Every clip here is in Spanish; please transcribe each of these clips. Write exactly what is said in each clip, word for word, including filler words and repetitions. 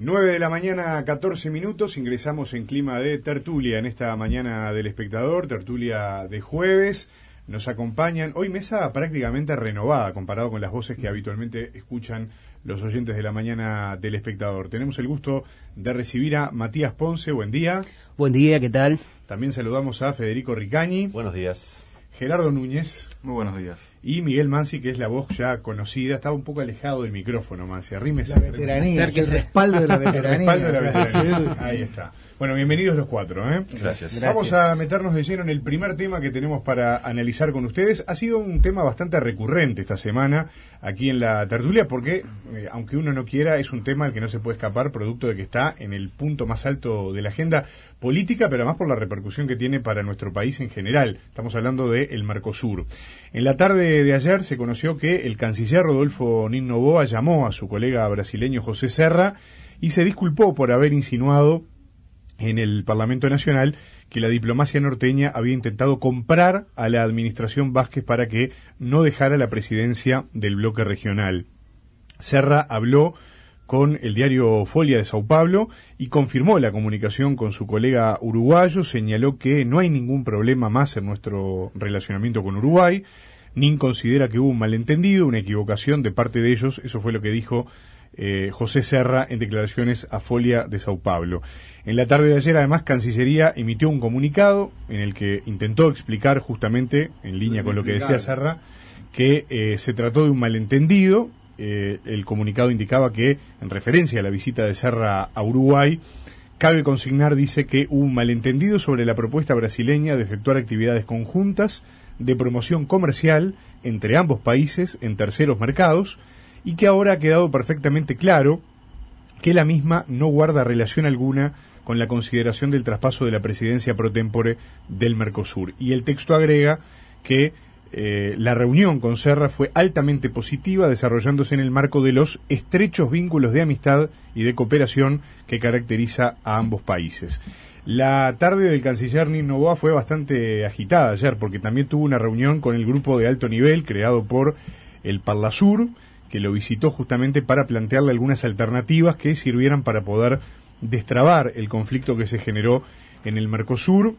nueve de la mañana, catorce minutos, ingresamos en clima de tertulia en esta mañana del Espectador, tertulia de jueves. Nos acompañan, hoy mesa prácticamente renovada comparado con las voces que habitualmente escuchan los oyentes de la mañana del Espectador. Tenemos el gusto de recibir a Matías Ponce, buen día. Buen día, ¿qué tal? También saludamos a Federico Ricañi. Buenos días. Gerardo Núñez. Muy buenos días. Y Miguel Mansi, que es la voz ya conocida. Estaba un poco alejado del micrófono, Mansi. Arrímese. La veteranía, el respaldo de la veteranía. El respaldo de la veteranía. Ahí está. Bueno, bienvenidos los cuatro, ¿eh? Gracias. Vamos Gracias. a meternos de lleno en el primer tema que tenemos para analizar con ustedes. Ha sido un tema bastante recurrente esta semana aquí en la tertulia porque, eh, aunque uno no quiera, es un tema al que no se puede escapar, producto de que está en el punto más alto de la agenda política, pero además por la repercusión que tiene para nuestro país en general. Estamos hablando del Mercosur. En la tarde de ayer se conoció que el canciller Rodolfo Nin Noboa llamó a su colega brasileño José Serra y se disculpó por haber insinuado en el Parlamento Nacional que la diplomacia norteña había intentado comprar a la administración Vázquez para que no dejara la presidencia del bloque regional. Serra habló con el diario Folia de Sao Paulo y confirmó la comunicación con su colega uruguayo, señaló que no hay ningún problema más en nuestro relacionamiento con Uruguay. Nin considera que hubo un malentendido, una equivocación de parte de ellos, eso fue lo que dijo Eh, José Serra en declaraciones a Folia de Sao Paulo. En la tarde de ayer, además, Cancillería emitió un comunicado en el que intentó explicar justamente, en línea con lo que decía Serra, que eh, se trató de un malentendido. Eh, el comunicado indicaba que, en referencia a la visita de Serra a Uruguay, cabe consignar, dice, que hubo un malentendido sobre la propuesta brasileña de efectuar actividades conjuntas de promoción comercial entre ambos países en terceros mercados, y que ahora ha quedado perfectamente claro que la misma no guarda relación alguna con la consideración del traspaso de la presidencia pro tempore del Mercosur. Y el texto agrega que eh, la reunión con Serra fue altamente positiva, desarrollándose en el marco de los estrechos vínculos de amistad y de cooperación que caracteriza a ambos países. La tarde del canciller Nin Noboa fue bastante agitada ayer, porque también tuvo una reunión con el grupo de alto nivel creado por el Parlasur, que lo visitó justamente para plantearle algunas alternativas que sirvieran para poder destrabar el conflicto que se generó en el Mercosur.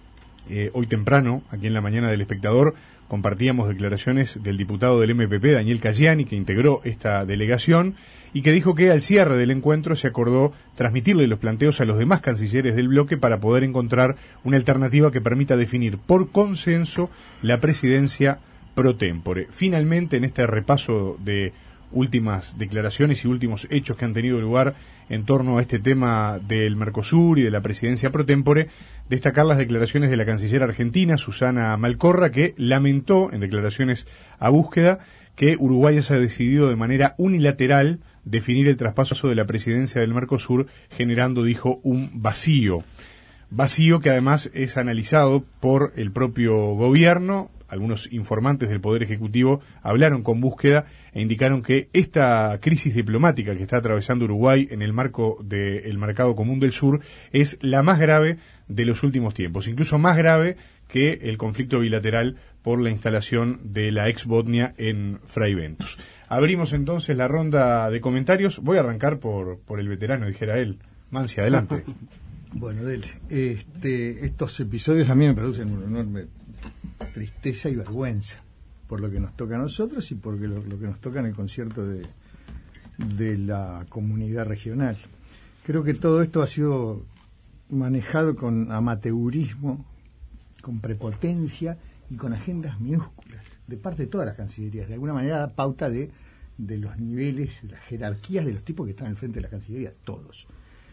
Eh, hoy temprano, aquí en la mañana del Espectador, compartíamos declaraciones del diputado del M P P, Daniel Cayani, que integró esta delegación, y que dijo que al cierre del encuentro se acordó transmitirle los planteos a los demás cancilleres del bloque para poder encontrar una alternativa que permita definir por consenso la presidencia pro tempore. Finalmente, en este repaso de últimas declaraciones y últimos hechos que han tenido lugar en torno a este tema del Mercosur y de la presidencia pro tempore, destacar las declaraciones de la canciller argentina, Susana Malcorra, que lamentó en declaraciones a Búsqueda que Uruguay haya decidido de manera unilateral definir el traspaso de la presidencia del Mercosur, generando, dijo, un vacío. Vacío que además es analizado por el propio gobierno. Algunos informantes del Poder Ejecutivo hablaron con Búsqueda e indicaron que esta crisis diplomática que está atravesando Uruguay en el marco del Mercado Común del Sur es la más grave de los últimos tiempos, incluso más grave que el conflicto bilateral por la instalación de la ex Botnia en Fray Ventos. Abrimos entonces la ronda de comentarios. Voy a arrancar por, por el veterano, dijera él. Mansi, adelante. Bueno, dele. Este, estos episodios a mí me producen un enorme tristeza y vergüenza por lo que nos toca a nosotros y por lo, lo que nos toca en el concierto de, de la comunidad regional. Creo que todo esto ha sido manejado con amateurismo, con prepotencia y con agendas minúsculas de parte de todas las cancillerías. De alguna manera da pauta de, de los niveles, de las jerarquías de los tipos que están al frente de las cancillerías, todos.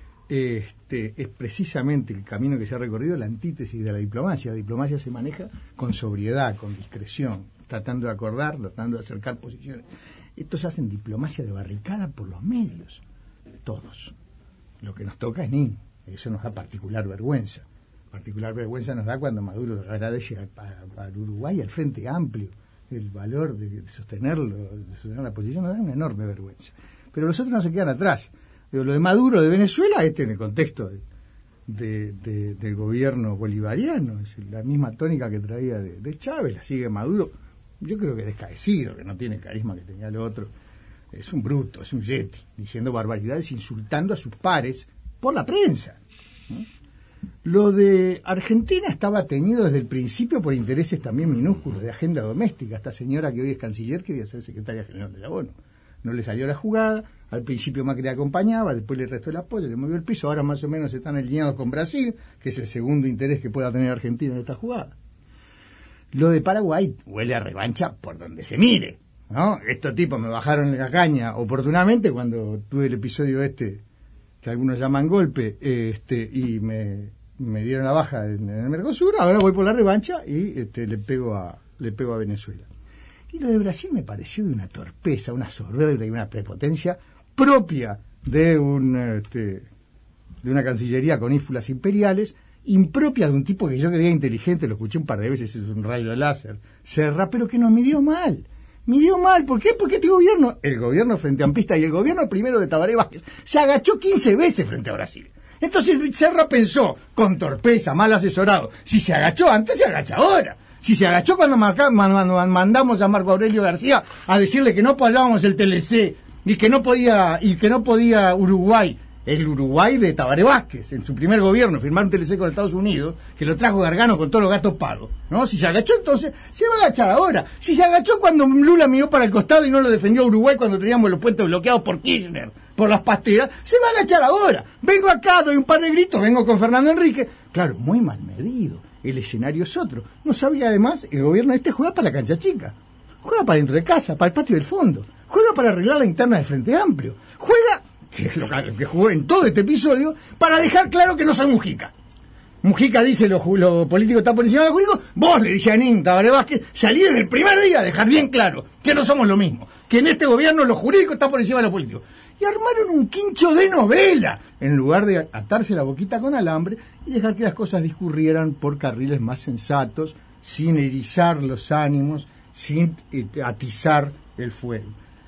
Este, es precisamente el camino que se ha recorrido, la antítesis de la diplomacia. La diplomacia se maneja con sobriedad, con discreción, tratando de acordar, tratando de acercar posiciones. Estos hacen diplomacia de barricada por los medios, todos. Lo que nos toca es Nin, eso nos da particular vergüenza. Particular vergüenza nos da cuando Maduro agradece al Uruguay, al Frente Amplio, el valor de sostenerlo, de sostener la posición, nos da una enorme vergüenza. Pero los otros no se quedan atrás. Lo de Maduro de Venezuela, este en el contexto de, de, de, del gobierno bolivariano, es la misma tónica que traía de, de Chávez, la sigue Maduro, yo creo que descaecido, que no tiene el carisma que tenía el otro, es un bruto, es un yeti, diciendo barbaridades, insultando a sus pares por la prensa, ¿no? Lo de Argentina estaba teñido desde el principio por intereses también minúsculos de agenda doméstica. Esta señora que hoy es canciller quería ser secretaria general de la ONU. No le salió la jugada, al principio Macri la acompañaba, después le restó el apoyo, le movió el piso, ahora más o menos están alineados con Brasil, que es el segundo interés que pueda tener Argentina en esta jugada. Lo de Paraguay huele a revancha por donde se mire, ¿no? Estos tipos me bajaron la caña oportunamente cuando tuve el episodio este, que algunos llaman golpe, este, y me, me dieron la baja en, en el Mercosur. Ahora voy por la revancha y este, le pego a le pego a Venezuela. Y lo de Brasil me pareció de una torpeza, una soberbia y una prepotencia propia de un este, de una cancillería con ínfulas imperiales, impropia de un tipo que yo creía inteligente, lo escuché un par de veces, es un rayo láser, Serra, pero que nos midió mal. Midió mal, ¿por qué? Porque este gobierno, el gobierno frente amplista y el gobierno primero de Tabaré Vázquez, se agachó quince veces frente a Brasil. Entonces Serra pensó, con torpeza, mal asesorado, si se agachó antes, se agacha ahora. Si se agachó cuando marca, mandamos a Marco Aurelio García a decirle que no pagábamos el T L C y que no podía y que no podía Uruguay, el Uruguay de Tabaré Vázquez, en su primer gobierno, firmar un T L C con Estados Unidos, que lo trajo Gargano con todos los gastos pagos, ¿no? Si se agachó entonces, se va a agachar ahora. Si se agachó cuando Lula miró para el costado y no lo defendió a Uruguay cuando teníamos los puentes bloqueados por Kirchner, por las pasteras, se va a agachar ahora. Vengo acá, doy un par de gritos, vengo con Fernando Enrique. Claro, muy mal medido. El escenario es otro. No sabía además, el gobierno este juega para la cancha chica, juega para dentro de casa, para el patio del fondo, juega para arreglar la interna del Frente Amplio, juega, que es lo que jugó en todo este episodio, para dejar claro que no soy Mujica. Mujica dice lo, lo político está por encima de lo jurídico, vos le dice a Nin Tabaré Vázquez, salí desde el primer día a dejar bien claro que no somos lo mismo, que en este gobierno lo jurídico está por encima de lo político. Y armaron un quincho de novela, en lugar de atarse la boquita con alambre y dejar que las cosas discurrieran por carriles más sensatos, sin erizar los ánimos, sin atizar el fuego.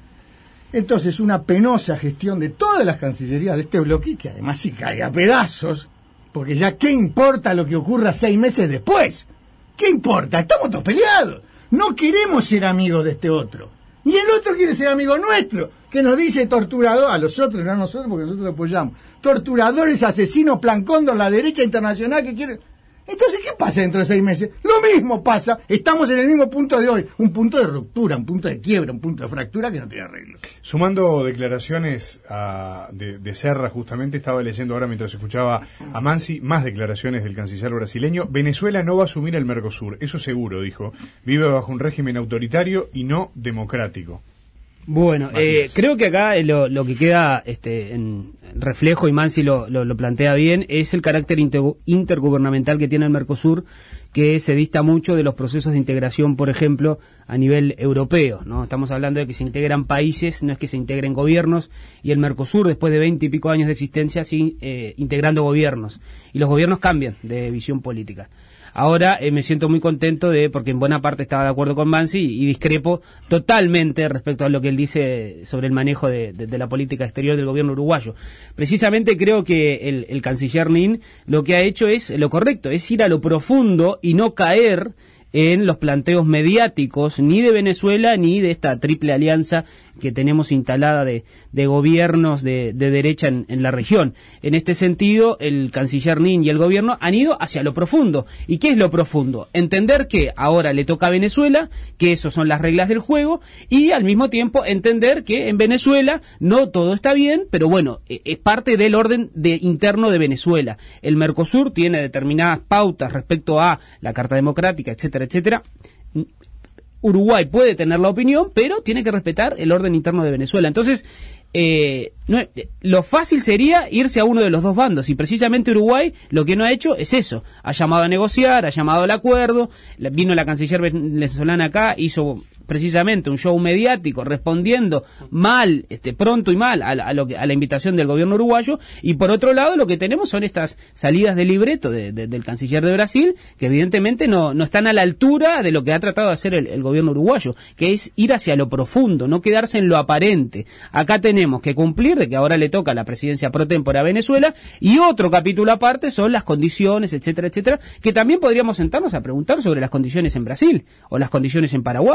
Entonces, una penosa gestión de todas las cancillerías de este bloque, que además sí cae a pedazos, porque ya ¿qué importa lo que ocurra seis meses después? ¿Qué importa? Estamos todos peleados. No queremos ser amigos de este otro. Y el otro quiere ser amigo nuestro, que nos dice torturador, a los otros, no a nosotros, porque nosotros lo apoyamos. Torturadores, asesinos, plan cóndor, la derecha internacional que quiere... Entonces, ¿qué pasa dentro de seis meses? Lo mismo pasa, estamos en el mismo punto de hoy, un punto de ruptura, un punto de quiebra, un punto de fractura que no tiene arreglo. Sumando declaraciones a, de, de Serra, justamente, estaba leyendo ahora mientras escuchaba a Mansi, más declaraciones del canciller brasileño. Venezuela no va a asumir el Mercosur, eso seguro, dijo. Vive bajo un régimen autoritario y no democrático. Bueno, eh, creo que acá lo, lo que queda este, en reflejo, y Mansi lo, lo, lo plantea bien, es el carácter inter, intergubernamental que tiene el Mercosur, que se dista mucho de los procesos de integración, por ejemplo, a nivel europeo, ¿no? Estamos hablando de que se integran países, no es que se integren gobiernos, y el Mercosur, después de veinte y pico años de existencia, sigue eh, integrando gobiernos, y los gobiernos cambian de visión política. Ahora eh, me siento muy contento de, porque en buena parte estaba de acuerdo con Mansi y, y discrepo totalmente respecto a lo que él dice sobre el manejo de, de, de la política exterior del gobierno uruguayo. Precisamente creo que el, el canciller Nin lo que ha hecho es lo correcto, es ir a lo profundo y no caer en los planteos mediáticos ni de Venezuela ni de esta triple alianza que tenemos instalada de, de gobiernos de, de derecha en, en la región. En este sentido, el canciller Nin y el gobierno han ido hacia lo profundo. ¿Y qué es lo profundo? Entender que ahora le toca a Venezuela, que esas son las reglas del juego, y al mismo tiempo entender que en Venezuela no todo está bien, pero bueno, es parte del orden de, interno de Venezuela. El Mercosur tiene determinadas pautas respecto a la Carta Democrática, etcétera, etcétera. Uruguay puede tener la opinión, pero tiene que respetar el orden interno de Venezuela. Entonces, eh, no, lo fácil sería irse a uno de los dos bandos, y precisamente Uruguay lo que no ha hecho es eso. Ha llamado a negociar, ha llamado al acuerdo, vino la canciller venezolana acá, hizo precisamente un show mediático respondiendo mal, este, pronto y mal a, a, lo que, a la invitación del gobierno uruguayo, y por otro lado lo que tenemos son estas salidas de libreto de, de, del canciller de Brasil, que evidentemente no, no están a la altura de lo que ha tratado de hacer el, el gobierno uruguayo, que es ir hacia lo profundo, no quedarse en lo aparente. Acá tenemos que cumplir de que ahora le toca la presidencia pro tempore a Venezuela, y otro capítulo aparte son las condiciones, etcétera, etcétera, que también podríamos sentarnos a preguntar sobre las condiciones en Brasil, o las condiciones en Paraguay, o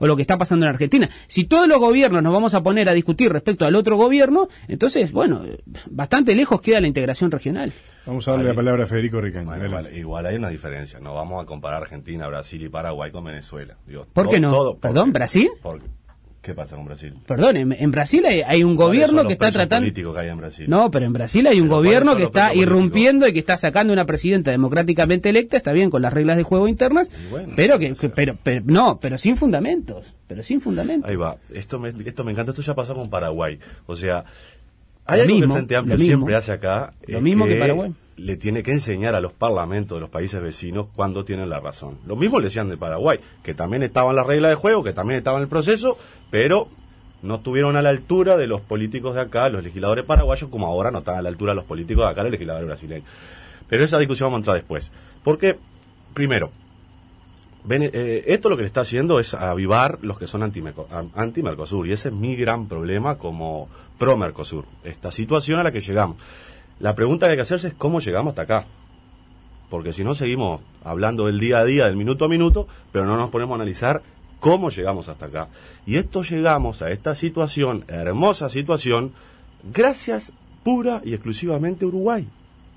lo que está pasando en Argentina. Si todos los gobiernos nos vamos a poner a discutir respecto al otro gobierno, entonces, bueno, bastante lejos queda la integración regional. Vamos a darle Ahí, la palabra a Federico Ricaño. Bueno, igual, igual hay una diferencia, no vamos a comparar Argentina, Brasil y Paraguay con Venezuela. Digo, ¿Por todo, qué no? todo, ¿Perdón, porque, Brasil? Porque, ¿qué pasa con Brasil? Perdón, en, en Brasil hay, hay un gobierno que está tratando... políticos que hay en Brasil? No, pero en Brasil hay un Pero gobierno ¿cuáles son que los está presos irrumpiendo y que está sacando una presidenta democráticamente electa, está bien con las reglas de juego internas, bueno, pero que, o sea, pero, pero no, pero sin fundamentos, pero sin fundamentos. Ahí va, esto me, esto me encanta, esto ya pasó con Paraguay. O sea, hay Lo algo mismo, que el Frente Amplio lo mismo. siempre hace acá, Lo es mismo que Paraguay. Le tiene que enseñar a los parlamentos de los países vecinos cuando tienen la razón. Lo mismo le decían de Paraguay, que también estaba en la regla de juego, que también estaba en el proceso, pero no estuvieron a la altura de los políticos de acá, los legisladores paraguayos, como ahora no están a la altura de los políticos de acá, los legisladores brasileños. Pero esa discusión vamos a entrar después. Porque, primero, ven, eh, esto lo que le está haciendo es avivar los que son anti-Mercosur, y ese es mi gran problema como pro-Mercosur, esta situación a la que llegamos. La pregunta que hay que hacerse es cómo llegamos hasta acá. Porque si no seguimos hablando del día a día, del minuto a minuto, pero no nos ponemos a analizar cómo llegamos hasta acá. Y esto llegamos a esta situación, hermosa situación, gracias pura y exclusivamente a Uruguay.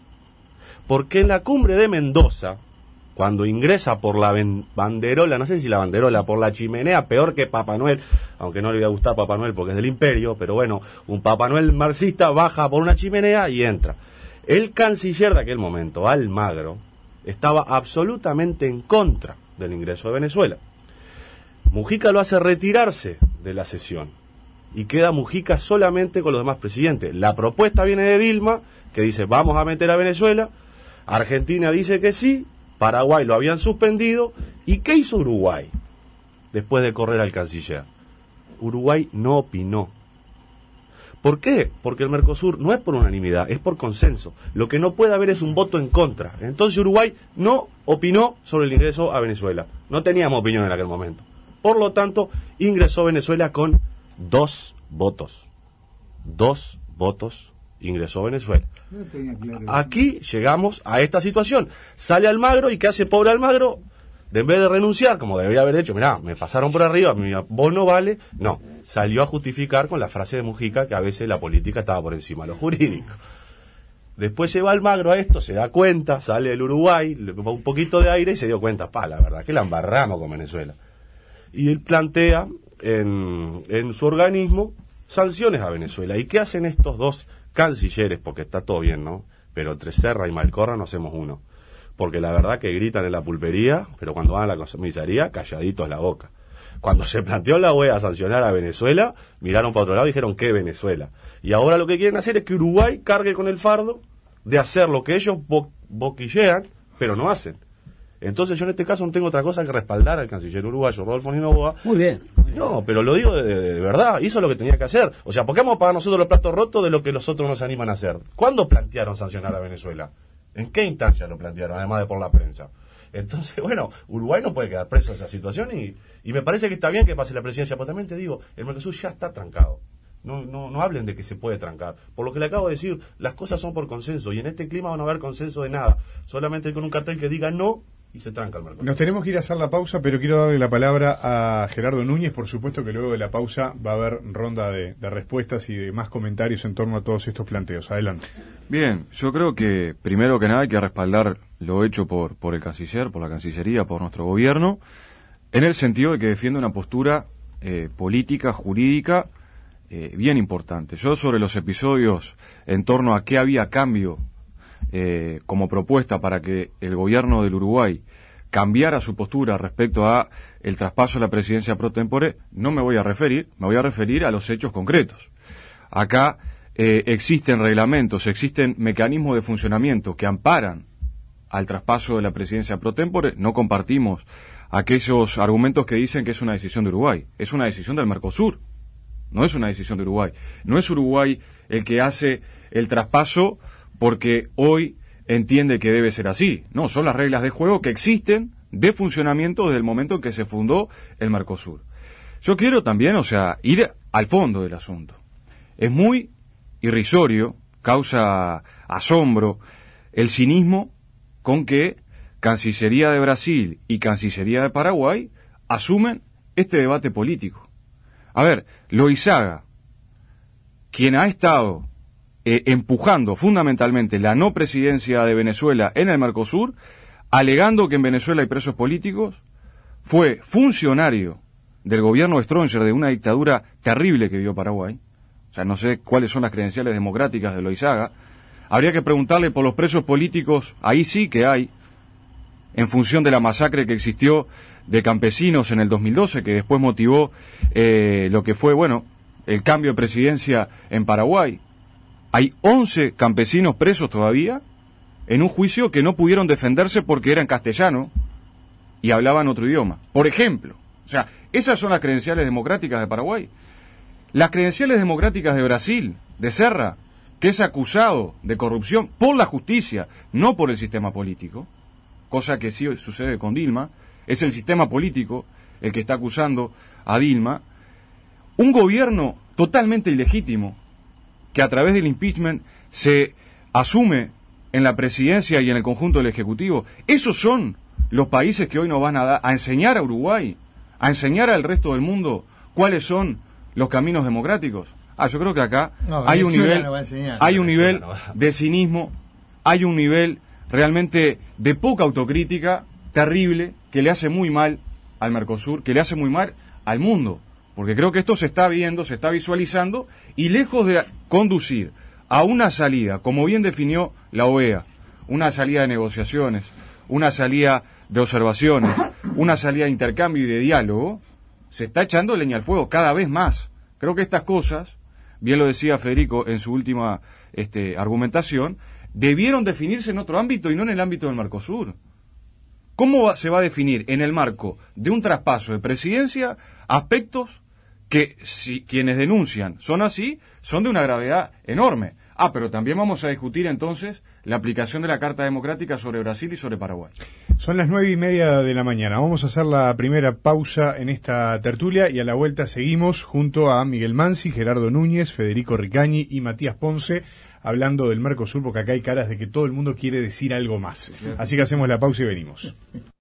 Porque en la cumbre de Mendoza, cuando ingresa por la banderola, no sé si la banderola, por la chimenea, peor que Papá Noel, aunque no le iba a gustar Papá Noel porque es del imperio, pero bueno, un Papá Noel marxista baja por una chimenea y entra. El canciller de aquel momento, Almagro, estaba absolutamente en contra del ingreso de Venezuela. Mujica lo hace retirarse de la sesión y queda Mujica solamente con los demás presidentes. La propuesta viene de Dilma, que dice vamos a meter a Venezuela, Argentina dice que sí, Paraguay lo habían suspendido, ¿y qué hizo Uruguay después de correr al canciller? Uruguay no opinó. ¿Por qué? Porque el Mercosur no es por unanimidad, es por consenso. Lo que no puede haber es un voto en contra. Entonces Uruguay no opinó sobre el ingreso a Venezuela. No teníamos opinión en aquel momento. Por lo tanto, ingresó Venezuela con dos votos. Dos votos ingresó Venezuela. No tenía claro. Aquí llegamos a esta situación. Sale Almagro y ¿qué hace pobre Almagro? De en vez de renunciar, como debería haber hecho, mirá, me pasaron por arriba, mi vos no vale, no, salió a justificar con la frase de Mujica que a veces la política estaba por encima de lo jurídico. Después se va Almagro a esto, se da cuenta, sale del Uruguay, le va un poquito de aire y se dio cuenta, pa, la verdad, que la embarramos con Venezuela. Y él plantea en, en su organismo sanciones a Venezuela. ¿Y qué hacen estos dos cancilleres? Porque está todo bien, ¿no? Pero entre Serra y Malcorra no hacemos uno. Porque la verdad que gritan en la pulpería, pero cuando van a la comisaría, calladitos la boca. Cuando se planteó la O E A sancionar a Venezuela, miraron para otro lado y dijeron, ¿qué Venezuela? Y ahora lo que quieren hacer es que Uruguay cargue con el fardo de hacer lo que ellos bo boquillean, pero no hacen. Entonces yo en este caso no tengo otra cosa que respaldar al canciller uruguayo, Rodolfo Noboa. Muy bien. Muy bien. No, pero lo digo de, de, de verdad, hizo lo que tenía que hacer. O sea, ¿por qué vamos a pagar nosotros los platos rotos de lo que los otros nos animan a hacer? ¿Cuándo plantearon sancionar a Venezuela? ¿En qué instancia lo plantearon, además de por la prensa? Entonces, bueno, Uruguay no puede quedar preso en esa situación y, y me parece que está bien que pase la presidencia, pero también te digo, el Mercosur ya está trancado. No, no, no hablen de que se puede trancar. Por lo que le acabo de decir, las cosas son por consenso y en este clima van a haber consenso de nada. Solamente con un cartel que diga no y se tranca el Mercosur. Nos tenemos que ir a hacer la pausa, pero quiero darle la palabra a Gerardo Núñez. Por supuesto que luego de la pausa va a haber ronda de, de respuestas y de más comentarios en torno a todos estos planteos. Adelante. Bien, yo creo que primero que nada hay que respaldar lo hecho por, por el canciller, por la Cancillería, por nuestro gobierno, en el sentido de que defiende una postura eh, política, jurídica, eh, bien importante. Yo sobre los episodios en torno a qué había cambio Eh, como propuesta para que el gobierno del Uruguay cambiara su postura respecto a el traspaso de la presidencia pro tempore, no me voy a referir, me voy a referir a los hechos concretos. Acá eh, existen reglamentos, existen mecanismos de funcionamiento que amparan al traspaso de la presidencia pro tempore. No compartimos aquellos argumentos que dicen que es una decisión de Uruguay, es una decisión del Mercosur, no es una decisión de Uruguay. No es Uruguay el que hace el traspaso porque hoy entiende que debe ser así. No, son las reglas de juego que existen de funcionamiento desde el momento en que se fundó el Mercosur. Yo quiero también, o sea, ir al fondo del asunto. Es muy irrisorio, causa asombro, el cinismo con que Cancillería de Brasil y Cancillería de Paraguay asumen este debate político. A ver, Loizaga, quien ha estado eh, empujando fundamentalmente la no presidencia de Venezuela en el Mercosur, alegando que en Venezuela hay presos políticos, fue funcionario del gobierno de Stroessner, de una dictadura terrible que vivió Paraguay. O sea, no sé cuáles son las credenciales democráticas de Loizaga. Habría que preguntarle por los presos políticos, ahí sí que hay, en función de la masacre que existió de campesinos en el dos mil doce, que después motivó eh, lo que fue, bueno, el cambio de presidencia en Paraguay. Hay once campesinos presos todavía en un juicio que no pudieron defenderse porque eran castellano y hablaban otro idioma. Por ejemplo, o sea, esas son las credenciales democráticas de Paraguay. Las credenciales democráticas de Brasil, de Serra, que es acusado de corrupción por la justicia, no por el sistema político, cosa que sí sucede con Dilma, es el sistema político el que está acusando a Dilma. Un gobierno totalmente ilegítimo, que a través del impeachment se asume en la presidencia y en el conjunto del Ejecutivo. Esos son los países que hoy nos van a, dar, a enseñar a Uruguay, a enseñar al resto del mundo cuáles son los caminos democráticos. Ah, yo creo que acá no, hay un nivel, no hay un nivel no de cinismo, hay un nivel realmente de poca autocrítica terrible que le hace muy mal al Mercosur, que le hace muy mal al mundo. Porque creo que esto se está viendo, se está visualizando, y lejos de conducir a una salida, como bien definió la O E A, una salida de negociaciones, una salida de observaciones, una salida de intercambio y de diálogo, se está echando leña al fuego cada vez más. Creo que estas cosas, bien lo decía Federico en su última este, argumentación, debieron definirse en otro ámbito y no en el ámbito del Mercosur. ¿Cómo se va a definir en el marco de un traspaso de presidencia aspectos que, si quienes denuncian son así, son de una gravedad enorme? Ah, pero también vamos a discutir entonces la aplicación de la Carta Democrática sobre Brasil y sobre Paraguay. Son las nueve y media de la mañana. Vamos a hacer la primera pausa en esta tertulia y a la vuelta seguimos junto a Miguel Mansi, Gerardo Núñez, Federico Ricañi y Matías Ponce hablando del Mercosur, porque acá hay caras de que todo el mundo quiere decir algo más. Así que hacemos la pausa y venimos.